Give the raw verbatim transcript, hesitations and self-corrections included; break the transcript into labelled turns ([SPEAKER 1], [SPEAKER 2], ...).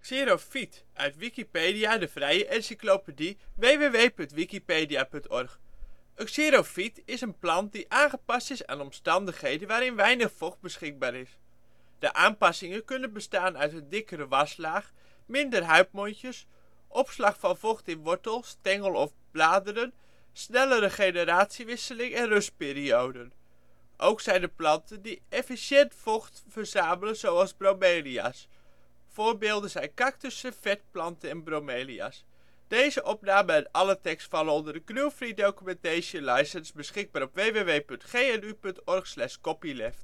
[SPEAKER 1] Xerofiet, uit Wikipedia, de vrije encyclopedie. w w w punt wikipedia punt org. Een xerofiet is een plant die aangepast is aan omstandigheden waarin weinig vocht beschikbaar is. De aanpassingen kunnen bestaan uit een dikkere waslaag, minder huidmondjes, opslag van vocht in wortel, stengel of bladeren, snellere generatiewisseling en rustperioden. Ook zijn er planten die efficiënt vocht verzamelen zoals bromelia 's. Voorbeelden zijn cactussen, vetplanten en bromeliaa 's. Deze opname en alle tekst vallen onder de GNU Free Documentation License beschikbaar op w w w punt g n u punt org slash copyleft.